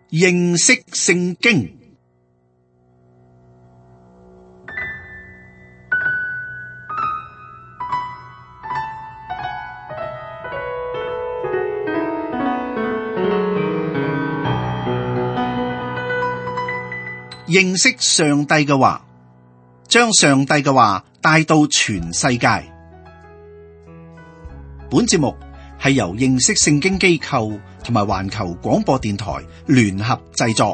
認識聖經。認識上帝嘅話，將上帝嘅話帶到全世界。本節目係由認識聖經機構同埋環球廣播電台聯合製作。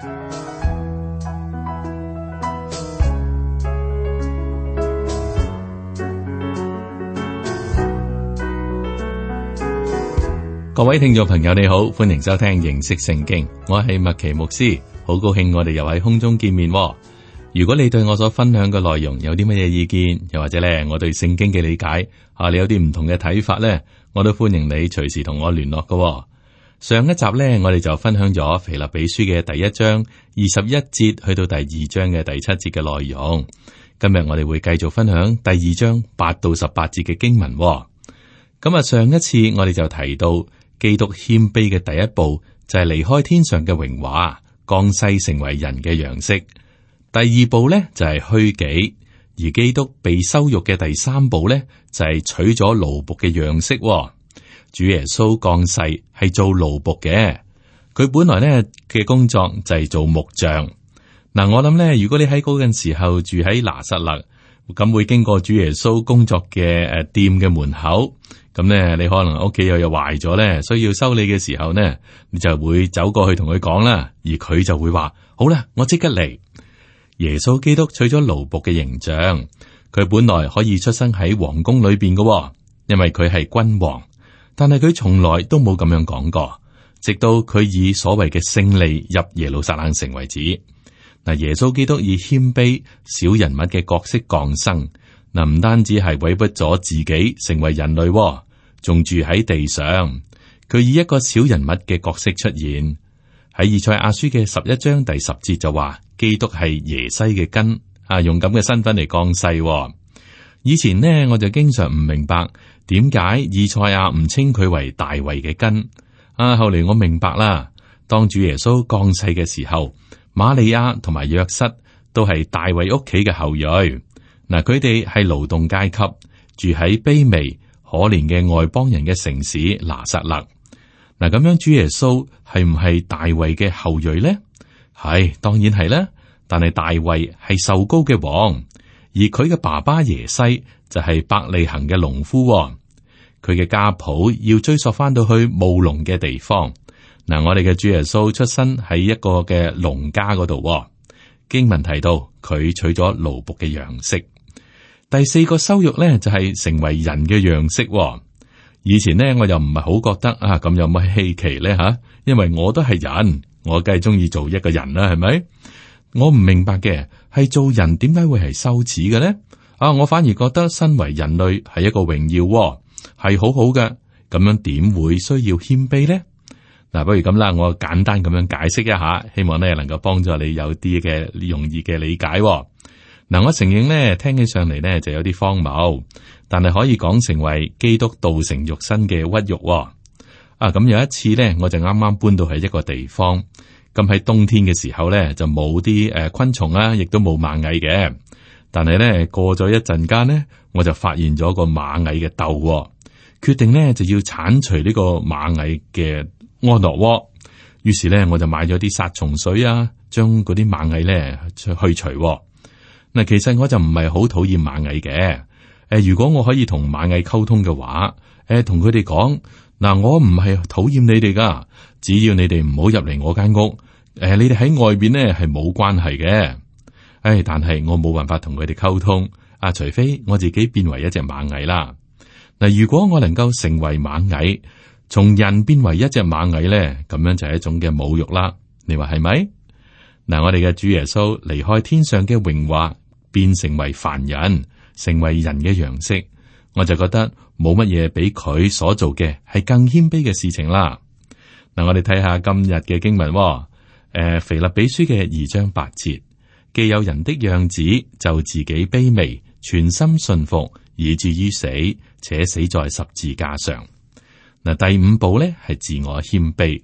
各位聽眾朋友你好，歡迎收聽認識聖經，我係麥奇牧師，好高興我哋又喺空中見面。如果你對我所分享嘅內容有啲乜嘢意見，又或者咧我對聖經嘅理解你有啲唔同嘅睇法咧，我都歡迎你隨時同我聯絡嘅。上一集咧，我哋就分享咗腓立比書嘅第一章21節去到第二章嘅第7節嘅內容。今日我哋會繼續分享第二章8到18節嘅經文。咁啊，上一次我哋就提到基督謙卑嘅第一步就係離開天上嘅榮華，降世成為人嘅樣式。第二步呢，就係虛己，而基督被羞辱嘅第三步呢，就係取咗奴僕嘅樣式。主耶穌降世係做奴僕嘅，佢本來呢嘅工作就係做木匠。嗱，我諗呢，如果你喺嗰陣時候住喺拿撒勒，咁會經過主耶穌工作嘅店嘅門口。咁呢，你可能屋企又壞咗呢，需要修理嘅時候呢，你就會走過去同佢講啦，而佢就會話：好啦，我即刻嚟。耶穌基督取咗奴僕嘅形象，佢本來可以出生喺皇宮裏邊嘅，因為佢係君王，但係佢從來都冇咁樣講過，直到佢以所謂嘅勝利入耶路撒冷城為止。嗱，耶穌基督以謙卑小人物嘅角色降生。嗱，唔單止係委屈咗自己成為人類，仲住喺地上。佢以一個小人物嘅角色出現喺以賽亞書嘅11章第10節就話，基督係耶西嘅根，用咁嘅身份嚟降世。以前呢，我就經常唔明白點解以賽亞唔稱佢為大衛嘅根。後嚟我明白啦，當主耶穌降世嘅時候，瑪利亞同埋約瑟都係大衛屋企嘅後裔。嗱，佢哋係勞動階級，住喺卑微可憐嘅外邦人嘅城市拿撒勒。嗱，咁樣主耶穌係唔係大衛嘅後裔呢？係，當然係啦。但係大衛係受膏嘅王，而佢嘅爸爸耶西就係伯利恆嘅農夫。佢嘅家譜要追溯翻到去務農嘅地方。嗱，我哋嘅主耶穌出身喺一個嘅農家嗰度。經文提到佢取咗奴僕嘅樣式。第四個羞辱咧，就係成為人嘅樣式。以前呢，我又唔係好覺得咁有乜稀奇咧吓，因為我都係人，我梗係中意做一個人啦，係咪？我唔明白嘅係做人點解會係羞恥嘅咧？我反而覺得身為人類係一個榮耀，係好好嘅。咁樣點會需要謙卑咧？嗱，不如咁啦，我簡單咁樣解釋一下，希望咧能夠幫助你有啲嘅容易嘅理解。嗱，我承認咧，聽起上嚟咧就有啲荒謬，但係可以講成為基督道成肉身嘅屈辱。咁有一次咧，我就啱啱搬到喺一個地方，咁喺冬天嘅時候咧就冇啲昆蟲啦，亦都冇螞蟻嘅。但係咧過咗一陣間咧，我就發現咗個螞蟻嘅竇，決定咧就要鏟除呢個螞蟻嘅安樂窩。於是咧我就買咗啲殺蟲水啊，將嗰啲螞蟻咧去除。嗱，其實我就唔係好討厭螞蟻嘅。如果我可以同螞蟻溝通嘅話，同佢哋講，嗱，我唔係討厭你哋噶，只要你哋唔好入嚟我間屋，你哋喺外邊呢係冇關係嘅。但係我冇辦法同佢哋溝通，除非我自己變為一隻螞蟻啦。嗱，如果我能夠成為螞蟻，從人變為一隻螞蟻咧，咁樣就係一種嘅侮辱啦。你話係咪？嗱，我哋嘅主耶穌離開天上嘅榮華，變成為凡人，成為人嘅樣式，我就覺得冇乜嘢比佢所做嘅係更謙卑嘅事情啦。嗱，我哋睇下今日嘅經文，腓立比書嘅2章8節，既有人的樣子，就自己卑微，全心信服，以至於死，且死在十字架上。嗱，第五步咧係自我謙卑。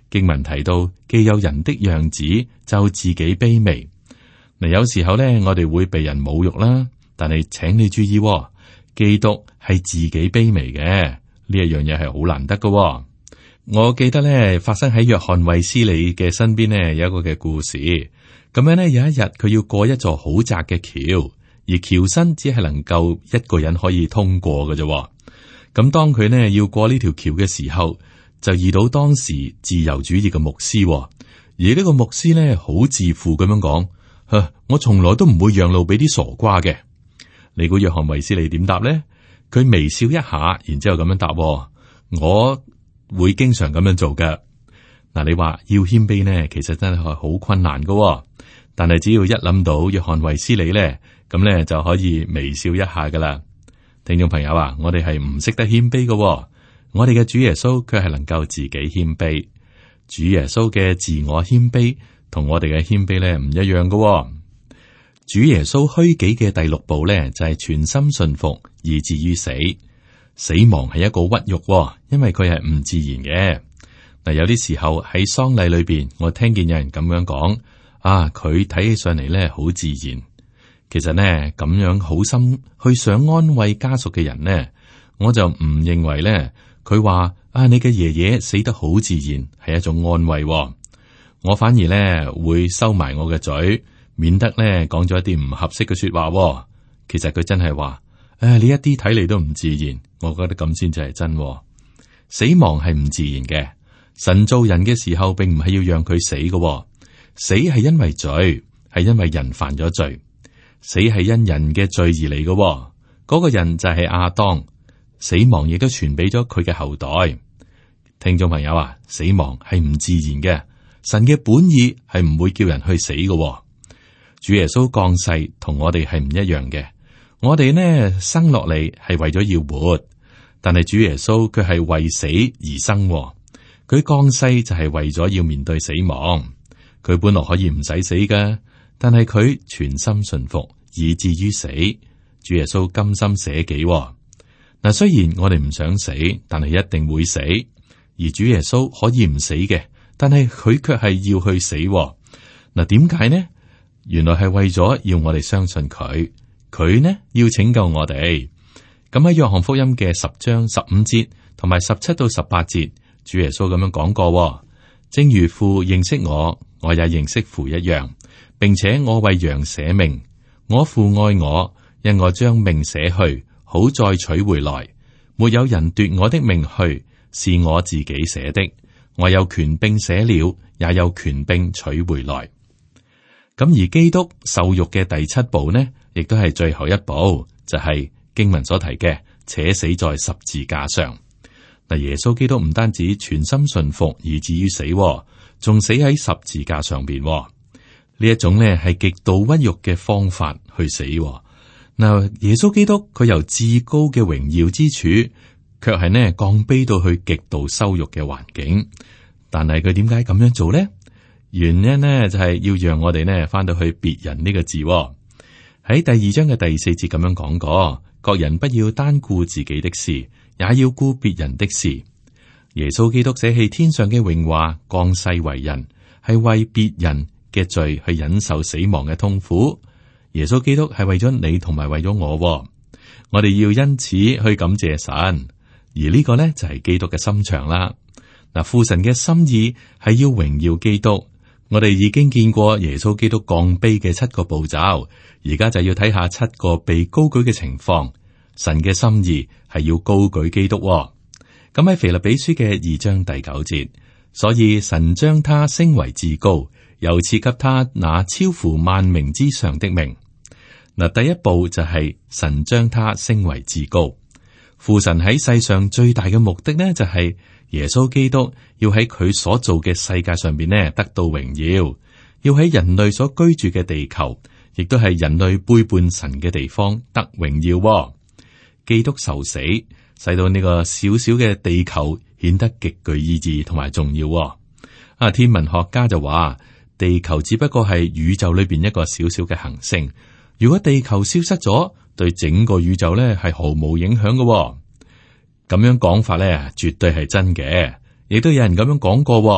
經文提到，既有人的樣子，就自己卑微。嗱，有時候咧，我哋會被人侮辱啦，但係請你注意，基督係自己卑微嘅，呢一樣嘢係好難得嘅。我記得咧，發生喺約翰衛斯理嘅身邊呢，有一個嘅故事。咁樣呢，有一日佢要過一座好窄嘅橋，而橋身只係能夠一個人可以通過嘅啫。咁當佢呢要過呢條橋嘅時候，就遇到當時自由主義嘅牧師，而呢個牧師呢，好自負咁樣講：我從來都唔會讓路俾啲傻瓜嘅。你估約翰衛斯理點答呢？佢微笑一下，然之後咁樣答：我會經常咁樣做㗎。嗱，你話要謙卑呢，其實真係好困難㗎，但係只要一諗到約翰衛斯理呢，咁呢就可以微笑一下噶啦。聽眾朋友啊，我哋係唔識得謙卑㗎，我哋嘅主耶穌卻係能夠自己謙卑。主耶穌嘅自我謙卑同我哋嘅謙卑呢唔一樣㗎。主耶穌虛己嘅第六步呢，就係全心信服以至於死。死亡係一個屈辱，因為佢係唔自然嘅。嗱，有啲時候喺喪禮裏邊，我聽見有人咁樣講：佢睇起上嚟咧好自然。其實呢，咁樣好心去想安慰家屬嘅人呢，我就唔認為咧，佢話你嘅爺爺死得好自然係一種安慰。我反而咧會收埋我嘅嘴，免得咧講咗一啲唔合適嘅說話。其實佢真係話：你一啲睇嚟都唔自然。我覺得咁先至係真。死亡係唔自然嘅。神造人嘅時候，並唔係要讓佢死嘅。死係因為罪，係因為人犯咗罪。死係因人嘅罪而嚟嘅。嗰個人就係亞當。死亡亦都傳俾咗佢嘅後代。聽眾朋友啊，死亡係唔自然嘅。神嘅本意係唔會叫人去死嘅。主耶穌降世同我哋係唔一樣嘅。我哋呢生落嚟係為咗要活，但係主耶穌佢係為死而生。佢降世就係為咗要面對死亡。佢本來可以唔使死噶，但係佢全心順服以至於死。主耶穌甘心捨己。嗱，雖然我哋唔想死，但係一定會死。而主耶穌可以唔死嘅，但係佢卻係要去死。嗱，點解呢？原來係為咗要我哋相信佢。佢呢要拯救我哋。咁喺約翰福音嘅10章15節同埋17到18節，主耶穌咁樣講過：正如父認識我，我也認識父一樣，並且我為羊捨命。我父愛我，因我將命捨去，好再取回來。沒有人奪我的命去，是我自己捨的。我有權柄捨了，也有權柄取回來。咁而基督受辱嘅第7步呢，亦都係最後一步，就係經文所提嘅，且死在十字架上。嗱，耶穌基督唔單止全心順服以至於死，仲死喺十字架上邊。呢一種呢係極度屈辱嘅方法去死。嗱，耶穌基督佢由至高嘅榮耀之處，卻係呢降卑到去極度羞辱嘅環境。但係佢點解咁樣做呢？原因呢就係要讓我哋呢翻到去別人呢個字。喺第2章嘅第4節咁樣講過，各人不要單顧自己的事，也要顧別人的事。耶穌基督捨棄天上嘅榮華，降世為人，係為別人嘅罪去忍受死亡嘅痛苦。耶穌基督係為咗你同埋為咗我，我哋要因此去感謝神。而呢個呢就係基督嘅心腸啦。嗱，父神嘅心意係要榮耀基督。我哋已經見過耶穌基督降卑嘅7個步驟，而家就要睇下7個被高舉嘅情況。神嘅心意係要高舉基督。咁喺腓立比書嘅2章第9節，所以神將他升為至高，又賜給他那超乎萬名之上的名。嗱，第一步就係神將他升為至高。父神喺世上最大嘅目的呢，就係耶穌基督要喺佢所做嘅世界上邊呢得到榮耀，要喺人類所居住嘅地球，亦都係人類背叛神嘅地方得榮耀。基督受死，使到呢個小小嘅地球顯得極具意義同埋重要。天文學家就話，地球只不過係宇宙裏邊一個小小嘅行星。如果地球消失咗，對整個宇宙咧係毫無影響嘅。咁樣講法咧，絕對係真嘅。亦都有人咁樣講過，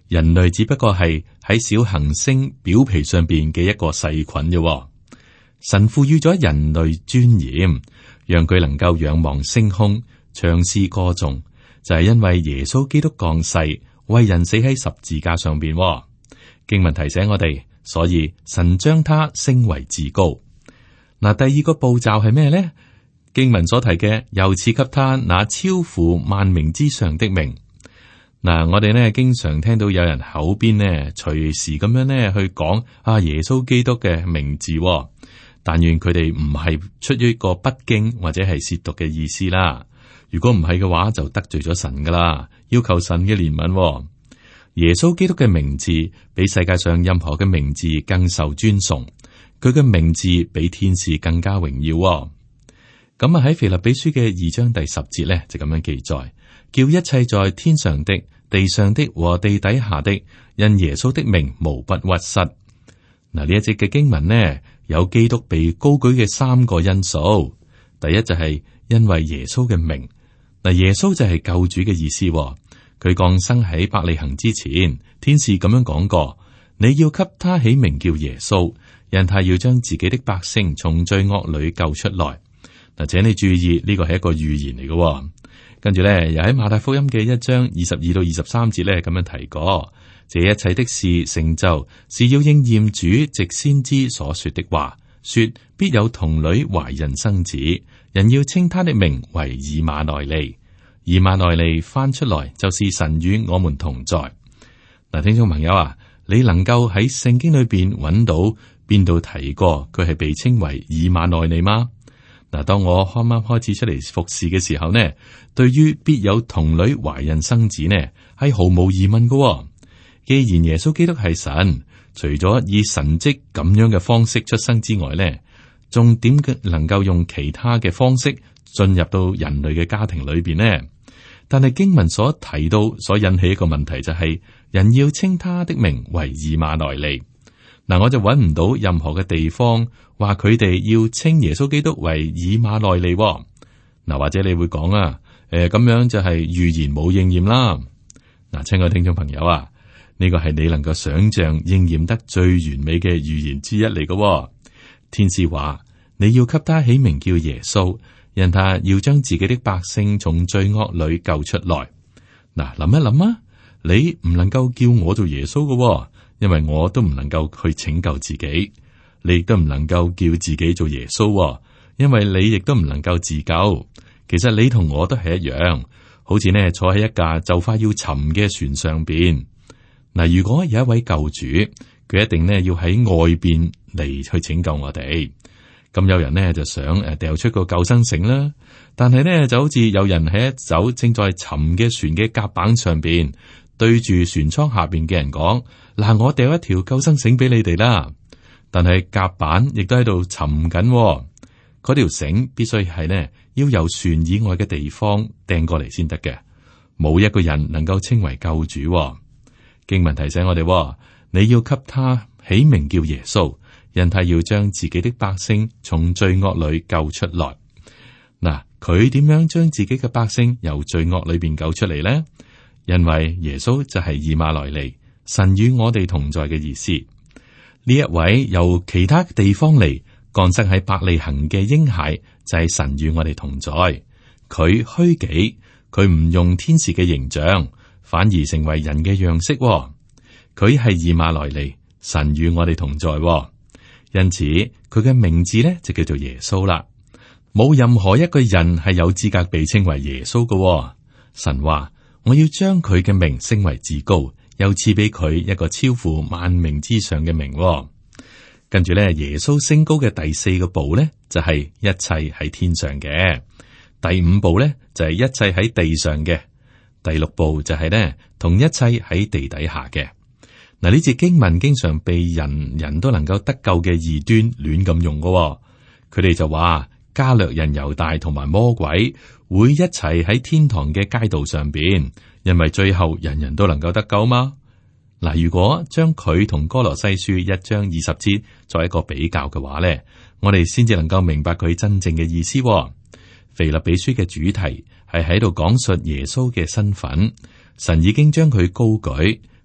人類只不過係喺小行星表皮上邊嘅一個細菌啫。神賦予咗人類尊嚴，讓佢能夠仰望星空，唱詩歌頌，就係因為耶穌基督降世，為人死喺十字架上邊。經文提醒我哋，所以神將他升為至高。嗱，第二個步驟係咩呢？經文所提嘅，又賜給他那超乎萬名之上的名。嗱，我哋呢經常聽到有人口邊呢隨時咁樣呢去講耶穌基督嘅名字，但願佢哋唔係出於一個不敬或者係褻瀆嘅意思啦。如果唔係嘅話，就得罪咗神噶啦，要求神嘅憐憫。耶穌基督嘅名字比世界上任何嘅名字更受尊崇，佢嘅名字比天使更加榮耀。咁喺腓立比書嘅2章第10節呢，就咁樣記載，叫一切在天上的、地上的和地底下的，因耶穌的名無不屈膝。嗱，呢一節嘅經文呢，有基督被高舉嘅3個因素。第一就係因為耶穌嘅名。嗱，耶穌就係救主嘅意思。佢降生喺伯利恆之前，天使咁樣講過：你要給他起名叫耶穌，因他要將自己的百姓從罪惡裏救出來。嗱，請你注意，呢個係一個預言嚟嘅。跟住咧，又喺馬太福音嘅1章22到23節咧咁樣提過，這一切的事成就，是要應驗主藉先知所說的話，說必有童女懷孕生子，人要稱他的名為以馬內利。以馬內利翻出來就是神與我們同在。嗱，聽眾朋友啊，你能夠喺聖經裏邊揾到邊度提過佢係被稱為以馬內利嗎？嗱，當我啱啱開始出嚟服侍嘅時候呢，對於必有童女懷孕生子呢，係毫無疑問嘅。既然耶穌基督係神，除咗以神蹟咁樣嘅方式出生之外呢，仲點能夠用其他嘅方式進入到人類嘅家庭裏邊呢？但係經文所提到所引起一個問題就係，人要稱他的名為以馬內利。嗱，我就揾唔到任何嘅地方話佢哋要稱耶穌基督為以馬內利。嗱，或者你會講啊，咁樣就係預言冇應驗啦。嗱，親愛聽眾朋友啊，呢個係你能夠想象應驗得最完美嘅預言之一嚟嘅。天使話你要給他起名叫耶穌，因他要將自己的百姓從罪惡裏救出來。嗱，諗一諗啊，你唔能夠叫我做耶穌嘅，因為我都唔能夠去拯救自己。你亦都唔能夠叫自己做耶穌，因為你亦都唔能夠自救。其實你同我都係一樣，好似呢坐喺一架就快要沉嘅船上邊。嗱，如果有一位救主，佢一定呢要喺外邊嚟去拯救我哋。咁有人呢就想掉出個救生繩啦，但係呢就好似有人喺一艘正在沉嘅船嘅甲板上邊，對住船艙下邊嘅人講：嗱，我掉一條救生繩俾你哋啦。但係甲板亦都喺度沉緊，嗰條繩必須係呢要由船以外嘅地方掟過嚟先得嘅，冇一個人能夠稱為救主。經文提醒我哋，你要給他起名叫耶穌，因他要將自己的百姓從罪惡裏救出來。嗱，佢點樣將自己嘅百姓由罪惡裏邊救出嚟呢？因為耶穌就係以馬內利，神與我哋同在嘅意思。呢一位由其他地方嚟降生喺伯利恆嘅嬰孩，就係神與我哋同在。佢虛己，佢唔用天使嘅形象，反而成為人嘅樣式。佢係以馬內利，神與我哋同在。因此佢嘅名字咧就叫做耶穌啦。冇任何一個人係有資格被稱為耶穌嘅。神話我要將佢嘅名升為至高，又賜俾佢一個超乎萬名之上嘅名。跟住咧，耶穌升高嘅第4個步咧，就係一切喺天上嘅；第5步咧，就係一切喺地上嘅；第6步就係咧，同一切喺地底下嘅。嗱，呢節經文經常被人都能夠得救嘅異端亂咁用嘅。佢哋就話加略人猶大同埋魔鬼會一齊喺天堂嘅街道上邊，因為最後人人都能夠得救嗎？嗱，如果將佢同哥羅西書1章20節作一個比較嘅話咧，我哋先至能夠明白佢真正嘅意思。腓立比書嘅主題係喺度講述耶穌嘅身份，神已經將佢高舉，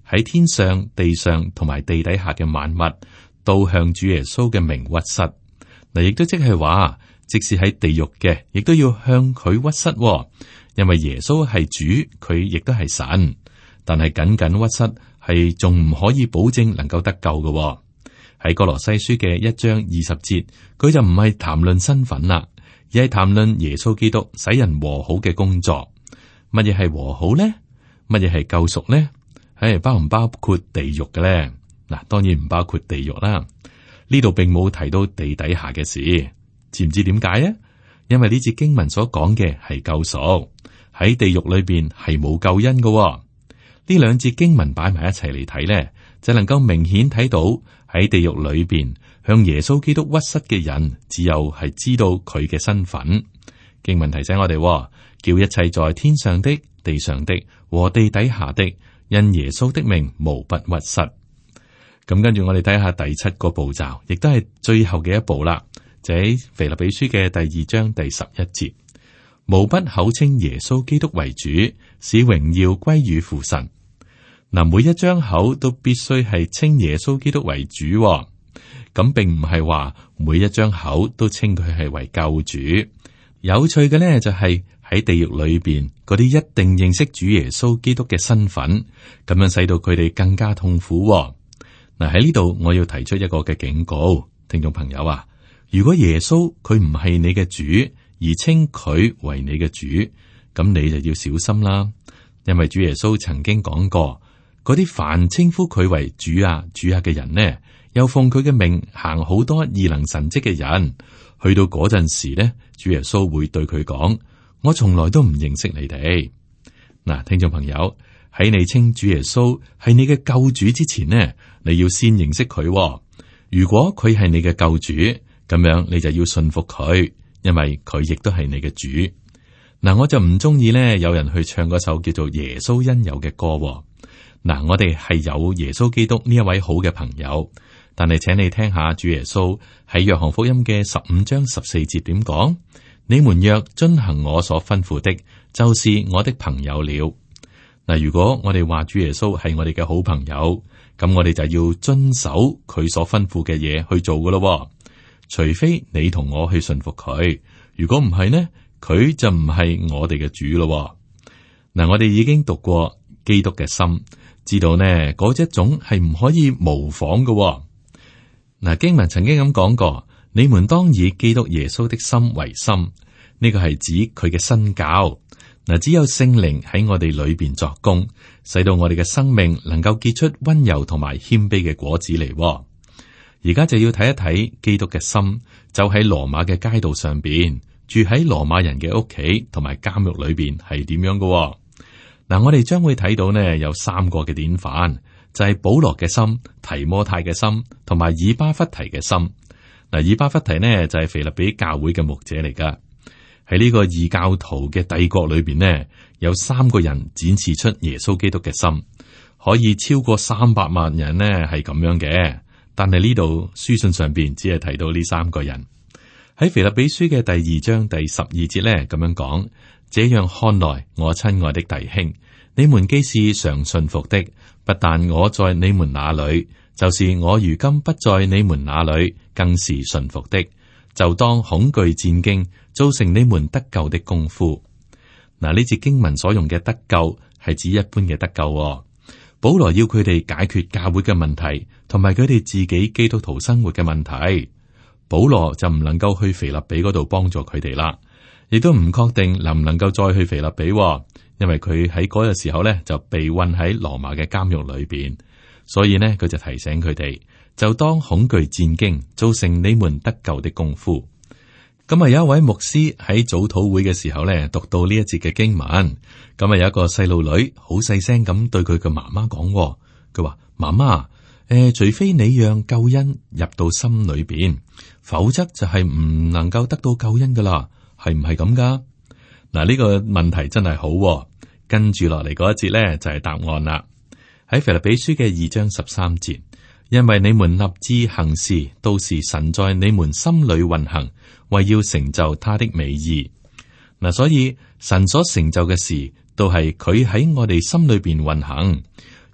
喺天上、地上同埋地底下嘅萬物，都向主耶穌嘅名屈膝。嗱，亦都即係話，即使喺地獄嘅，亦都要向佢屈膝，因為耶穌係主，佢亦都係神。但係僅僅屈膝係仲唔可以保證能夠得救嘅。喺哥羅西書嘅1章20節，佢就唔係談論身份啦，而係談論耶穌基督使人和好嘅工作。乜嘢係和好呢？乜嘢係救贖呢？包唔包括地獄嘅咧？嗱，當然唔包括地獄啦。呢度並冇提到地底下嘅事，知唔知點解啊？因為呢節經文所講嘅係救贖，喺地獄裏邊係冇救恩嘅。呢兩節經文擺埋一齊嚟睇咧，就能夠明顯睇到喺地獄裏邊向耶穌基督屈膝嘅人，只有係知道佢嘅身份。經文提醒我哋，叫一切在天上的、地上的和地底下的，因耶穌的名無不屈膝。咁跟住我哋睇下第7個步驟，亦都係最後嘅一步啦，就喺腓立比書嘅第2章第11節，無不口稱耶穌基督為主，使榮耀歸於父神。嗱，每一張口都必須係稱耶穌基督為主，咁並唔係話每一張口都稱佢係為救主。有趣嘅呢，就係喺地獄裏邊嗰啲一定認識主耶穌基督嘅身份，咁樣使到佢哋更加痛苦。嗱，喺呢度我要提出一個嘅警告，聽眾朋友啊，如果耶穌佢唔係你嘅主，而稱佢為你嘅主，咁你就要小心啦。因為主耶穌曾經講過，嗰啲凡稱呼佢為主啊主啊嘅人呢，又奉佢嘅名行好多異能神蹟嘅人，去到嗰陣時呢，主耶穌會對佢講：我從來都唔認識你哋。嗱，聽眾朋友，喺你稱主耶穌係你嘅救主之前呢，你要先認識佢。如果佢係你嘅救主，咁樣你就要信服佢，因為佢亦都係你嘅主。嗱，我就唔中意呢有人去唱嗰首叫做耶穌恩友嘅歌。嗱，我哋係有耶穌基督呢一位好嘅朋友，但係請你聽下主耶穌喺約翰福音嘅15章14節點講：你們若遵行我所吩咐的，就是我的朋友了。嗱，如果我哋話主耶穌係我哋嘅好朋友，咁我哋就要遵守佢所吩咐嘅嘢去做噶咯。除非你同我去信服佢，如果唔係呢，佢就唔係我哋嘅主咯。嗱，我哋已經讀過基督嘅心，知道呢嗰一種係唔可以模仿嘅。嗱，經文曾經咁講過，你們當以基督耶穌的心為心，呢個係指佢嘅身教。嗱，只有聖靈喺我哋裏邊作工，使到我哋嘅生命能夠結出溫柔同埋謙卑嘅果子嚟。而家就要睇一睇基督嘅心，走喺羅馬嘅街道上邊，住喺羅馬人嘅屋企同埋監獄裏邊係點樣嘅。嗱，我哋將會睇到呢有3個嘅典範，就係保羅嘅心、提摩太嘅心同埋以巴弗提嘅心。嗱，以巴弗提呢就係腓立比教會嘅牧者嚟噶。喺呢個異教徒嘅帝國裏邊呢，有3個人展示出耶穌基督嘅心，可以超過300萬人呢係咁樣嘅。但係呢度書信上邊只係提到呢3個人。喺腓立比書嘅第2章第12節呢咁樣講：這樣看來，我親愛的弟兄，你們既是常信服的，不但我在你們那裏，就是我如今不在你們那裏，更是信服的，就當恐懼戰驚，造成你們得救的功夫。嗱，呢節經文所用嘅得救係指一般嘅得救。保羅要佢哋解決教會嘅問題，同埋佢哋自己基督徒生活嘅問題。保羅就唔能夠去腓立比嗰度幫助佢哋啦，亦都唔確定能唔能夠再去腓立比，因為佢喺嗰個時候咧就被困喺羅馬嘅監獄裏邊，所以呢，佢就提醒佢哋，就當恐懼戰驚，造成你們得救的功夫。咁啊，有一位牧師喺早禱會嘅時候咧，讀到呢一節嘅經文。咁啊，有一個細路女好細聲咁對佢嘅媽媽講，佢話：媽媽，除非你讓救恩入到心裏邊，否則就係唔能夠得到救恩噶啦，係唔係咁噶？嗱，呢個問題真係好。跟住落嚟嗰一節咧就係答案啦。喺腓立比書嘅2章13節，因為你們立志行事，都是神在你們心裏運行，為要成就他的美意。嗱，所以神所成就嘅事，都係佢喺我哋心裏邊運行。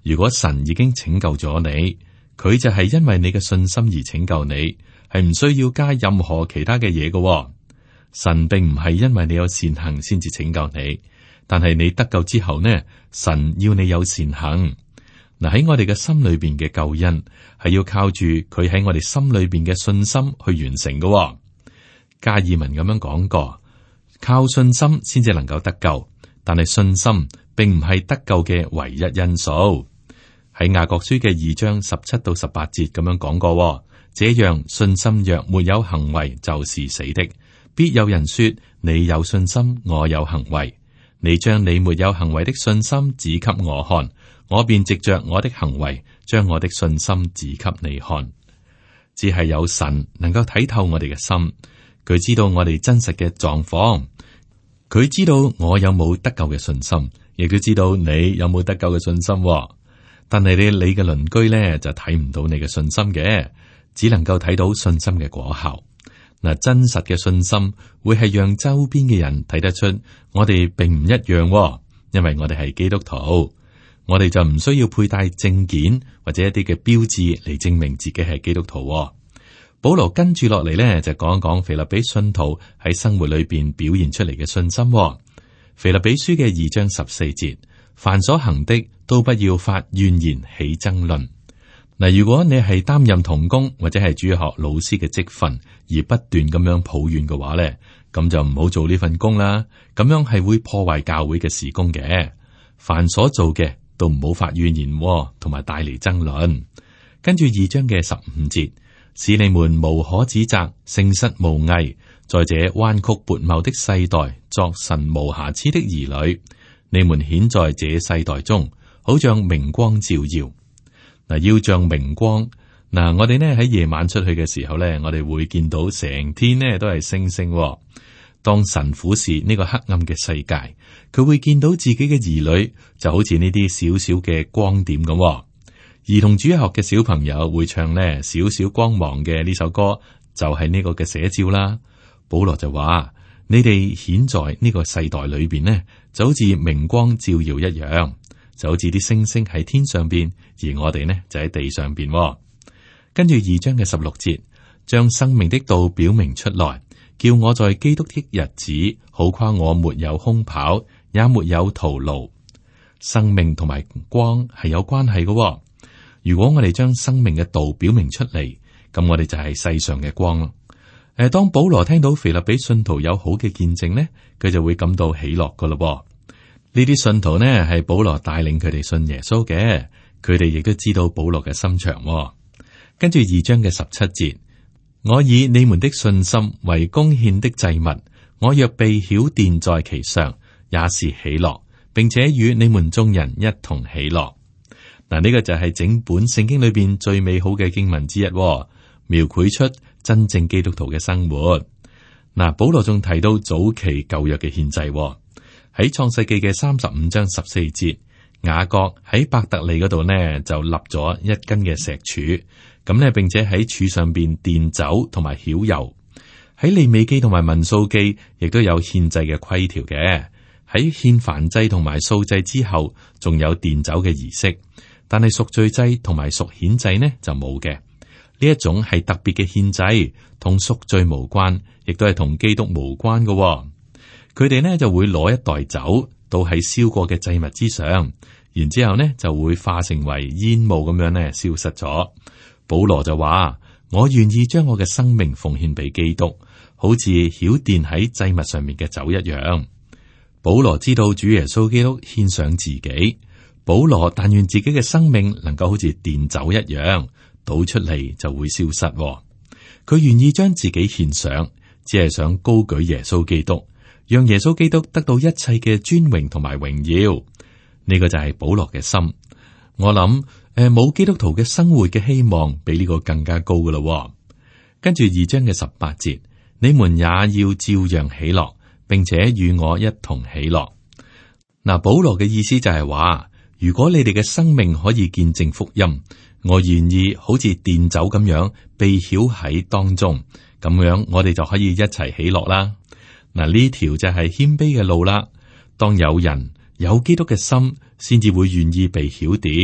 如果神已經拯救咗你，佢就係因為你嘅信心而拯救你，係唔需要加任何其他嘅嘢嘅。神並唔係因為你有善行先至拯救你，但係你得救之後呢，神要你有善行。嗱，喺我哋嘅心裏邊嘅救恩係要靠住佢喺我哋心裏邊嘅信心去完成嘅。加爾文咁樣講過，靠信心先至能夠得救，但係信心並唔係得救嘅唯一因素。喺雅各書嘅2章17到18節咁樣講過，這樣信心若沒有行為，就是死的。必有人說，你有信心，我有行為。你將你沒有行為的信心指給我看，我便藉着我的行為將我的信心指給你看。只係有神能夠睇透我哋嘅心，佢知道我哋真實嘅狀況，佢知道我有冇得救嘅信心，亦都知道你有冇得救嘅信心。但係你嘅鄰居咧就睇唔到你嘅信心嘅，只能夠睇到信心嘅果效。嗱，真實嘅信心會係讓周邊嘅人睇得出我哋並唔一樣，因為我哋係基督徒，我哋就唔需要佩戴證件或者一啲嘅標誌嚟證明自己係基督徒。保羅跟住落嚟呢，就講一講腓立比信徒喺生活裏邊表現出嚟嘅信心。腓立比書嘅2章14節，凡所行的都不要發怨言起爭論。嗱，如果你係擔任同工或者係主學老師嘅職分而不斷咁樣抱怨嘅話咧，咁就唔好做呢份工啦。咁樣係會破壞教會嘅事工嘅。凡所做嘅都唔好發怨言，同埋帶嚟爭論。跟住2章嘅15節，使你們無可指責，誠實無偽，在這彎曲悖謬的世代，作神無瑕疵的兒女。你們顯在這世代中，好像明光照耀。嗱，要像明光。嗱，我哋呢喺夜晚出去嘅時候呢，我哋會見到成天呢都係星星。當神俯視呢個黑暗嘅世界，佢會見到自己嘅兒女就好似呢啲小小嘅光點咁。兒童主學嘅小朋友會唱呢小小光芒嘅呢首歌，就係呢個嘅寫照啦。保羅就話：你哋顯在呢個世代裏邊呢，就好似明光照耀一樣。就好似啲星星喺天上邊，而我哋呢就喺地上邊。跟住2章嘅16節，將生命的道表明出來，叫我在基督的日子，好誇我沒有空跑，也沒有徒勞。生命同埋光係有關係嘅。如果我哋將生命嘅道表明出嚟，咁我哋就係世上嘅光咯。當保羅聽到腓立比信徒有好嘅見證呢，佢就會感到喜樂噶咯。呢啲信徒呢係保羅帶領佢哋信耶穌嘅，佢哋亦都知道保羅嘅心腸。跟住2章嘅17節，我以你們的信心為供獻的祭物，我若被曉奠在其上，也是喜樂，並且與你們眾人一同喜樂。嗱，呢個就係整本聖經裏邊最美好嘅經文之一，描繪出真正基督徒嘅生活。嗱，保羅仲提到早期舊約嘅獻祭。喺創世記嘅35章14節，雅各喺伯特利嗰度呢就立咗一根嘅石柱，咁呢並且喺柱上邊奠酒同埋澆油。喺利未記同埋民數記亦都有獻祭嘅規條嘅。喺獻燔祭同埋素祭之後，仲有奠酒嘅儀式，但係贖罪祭同埋贖愆祭呢就冇嘅。呢一種係特別嘅獻祭，同贖罪無關，亦都係同基督無關嘅。佢哋呢就會攞一袋酒倒喺燒過嘅祭物之上，然之後呢就會化成為煙霧咁樣呢消失咗。保羅就話：我願意將我嘅生命奉獻俾基督，好似曉奠喺祭物上面嘅酒一樣。保羅知道主耶穌基督獻上自己，保羅但願自己嘅生命能夠好似奠酒一樣，倒出嚟就會消失。佢願意將自己獻上，只係想高舉耶穌基督。讓耶穌基督得到一切嘅尊榮同埋榮耀，呢個就係保羅嘅心。我諗冇基督徒嘅生活嘅希望比呢個更加高噶啦。跟住2章嘅18節，你們也要照樣喜樂，並且與我一同喜樂。嗱，保羅嘅意思就係話，如果你哋嘅生命可以見證福音，我願意好似奠酒咁樣被曉喺當中，咁樣我哋就可以一齊喜樂啦。嗱，呢條就係謙卑嘅路啦。當有人有基督嘅心，先至會願意被曉奠。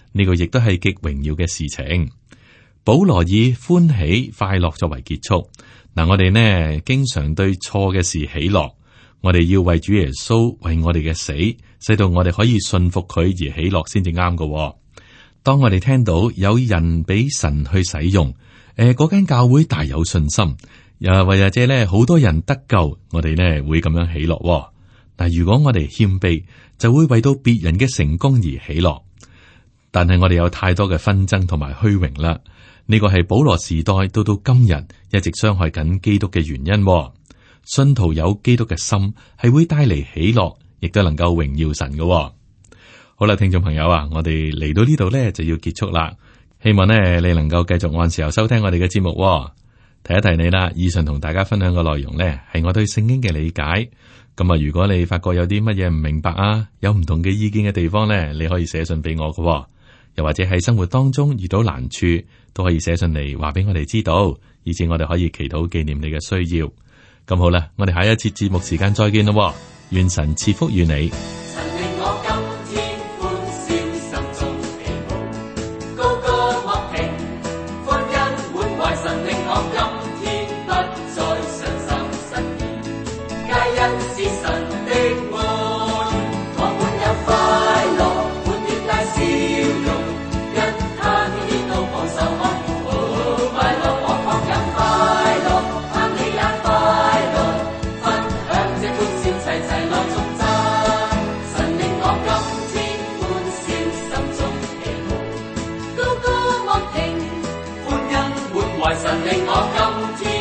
呢個亦都係極榮耀嘅事情。保羅以歡喜快樂作為結束。嗱，我哋呢經常對錯嘅事喜樂，我哋要為主耶穌為我哋嘅死，使到我哋可以信服佢而喜樂先至啱㗎。當我哋聽到有人俾神去使用，嗰間教會大有信心，又或者咧好多人得救，我哋呢會咁樣喜樂。但如果我哋謙卑，就會為到別人嘅成功而喜樂。但係我哋有太多嘅紛爭同埋虛榮啦，呢個係保羅時代到今日一直傷害緊基督嘅原因。信徒有基督嘅心係會帶嚟喜樂，亦都能夠榮耀神嘅。好啦，聽眾朋友啊，我哋嚟到呢度呢就要結束啦。希望呢你能夠繼續按時候收聽我哋嘅節目。提一提你啦，以上同大家分享嘅內容呢係我對聖經嘅理解。咁啊，如果你發覺有啲乜嘢唔明白啊，有唔同嘅意見嘅地方呢，你可以寫信俾我嘅。又或者喺生活當中遇到難處，都可以寫信嚟話俾我哋知道，以至我哋可以祈禱紀念你嘅需要。咁好啦，我哋下一次節目時間再見咯。願神賜福與你。 神令我今天